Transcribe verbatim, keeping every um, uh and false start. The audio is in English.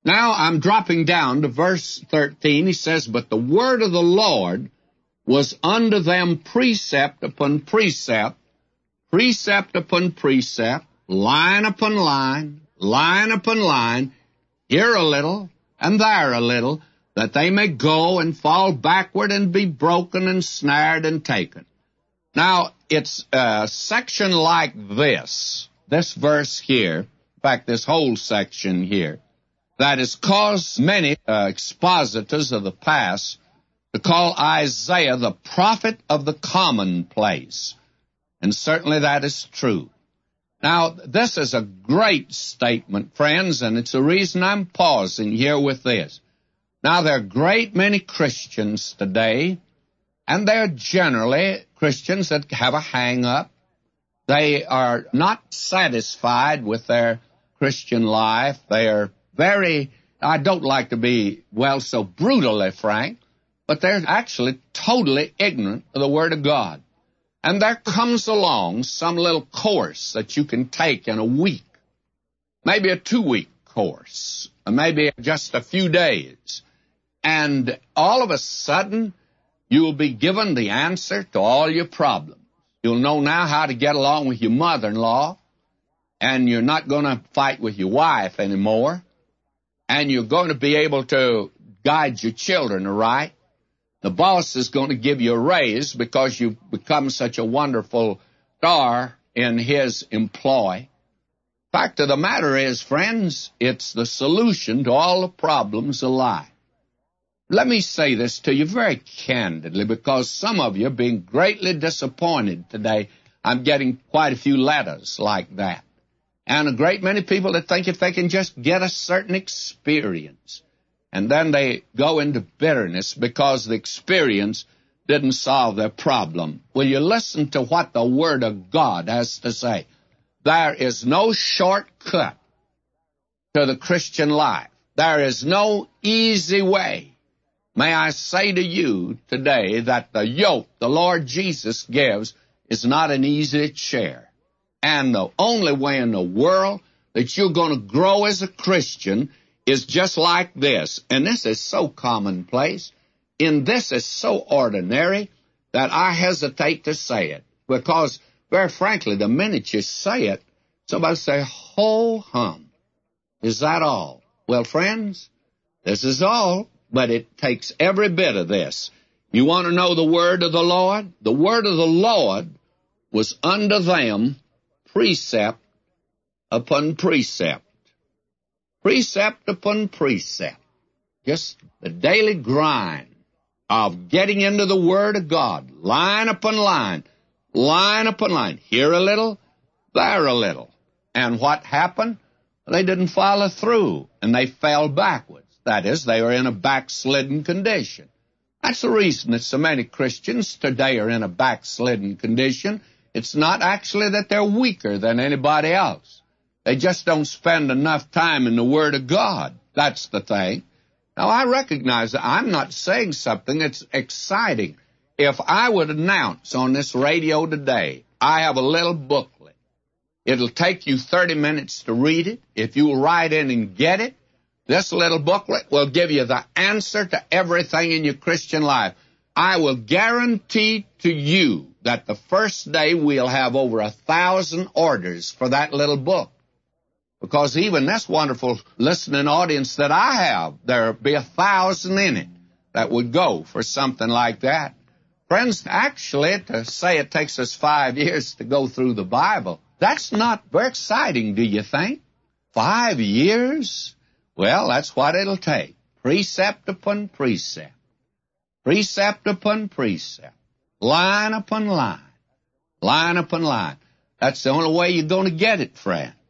Now I'm dropping down to verse thirteen. He says, "But the word of the Lord was unto them precept upon precept, precept upon precept, line upon line, line upon line, here a little and there a little, that they may go and fall backward and be broken and snared and taken." Now, it's a section like this, this verse here, in fact, this whole section here, that has caused many uh, expositors of the past to call Isaiah the prophet of the commonplace. And certainly that is true. Now, this is a great statement, friends, and it's the reason I'm pausing here with this. Now, there are a great many Christians today, and they're generally Christians that have a hang-up. They are not satisfied with their Christian life. They are very, I don't like to be, well, so brutally frank, but they're actually totally ignorant of the Word of God. And there comes along some little course that you can take in a week, maybe a two-week course, or maybe just a few days. And all of a sudden, you'll be given the answer to all your problems. You'll know now how to get along with your mother-in-law, and you're not going to fight with your wife anymore, and you're going to be able to guide your children right. The boss is going to give you a raise because you've become such a wonderful star in his employ. Fact of the matter is, friends, it's the solution to all the problems of life. Let me say this to you very candidly, because some of you are being greatly disappointed today. I'm getting quite a few letters like that. And a great many people that think if they can just get a certain experience, and then they go into bitterness because the experience didn't solve their problem. Will you listen to what the Word of God has to say? There is no shortcut to the Christian life. There is no easy way. May I say to you today that the yoke the Lord Jesus gives is not an easy chair. And the only way in the world that you're going to grow as a Christian is just like this. And this is so commonplace, and this is so ordinary that I hesitate to say it. Because, very frankly, the minute you say it, somebody say, ho hum. Is that all? Well, friends, this is all, but it takes every bit of this. You want to know the word of the Lord? The word of the Lord was unto them precept upon precept. Precept upon precept. Just the daily grind of getting into the Word of God, line upon line, line upon line, here a little, there a little. And what happened? They didn't follow through, and they fell backwards. That is, they were in a backslidden condition. That's the reason that so many Christians today are in a backslidden condition. It's not actually that they're weaker than anybody else. They just don't spend enough time in the Word of God. That's the thing. Now, I recognize that I'm not saying something that's exciting. If I would announce on this radio today, I have a little booklet. It'll take you thirty minutes to read it. If you'll write in and get it, this little booklet will give you the answer to everything in your Christian life. I will guarantee to you that the first day we'll have over a thousand orders for that little book. Because even this wonderful listening audience that I have, there'll be a thousand in it that would go for something like that. Friends, actually, to say it takes us five years to go through the Bible, that's not very exciting, do you think? Five years? Well, that's what it'll take. Precept upon precept. Precept upon precept. Line upon line. Line upon line. That's the only way you're going to get it, friend.